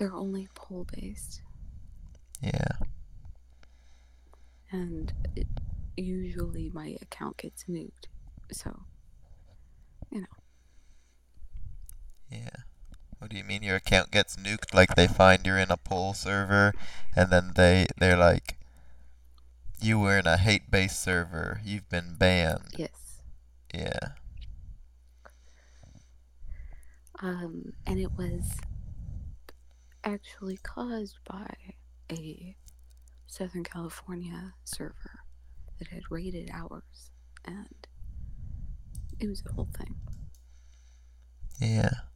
They're only poll based, Yeah. and usually my account gets nuked. So, you know. Yeah. What do you mean your account gets nuked? Like they find you're in a poll server, and then they're like, you were in a hate-based server. You've been banned. Yes. Yeah. And it was actually caused by a Southern California server that had raided ours, and it was a whole thing. Yeah.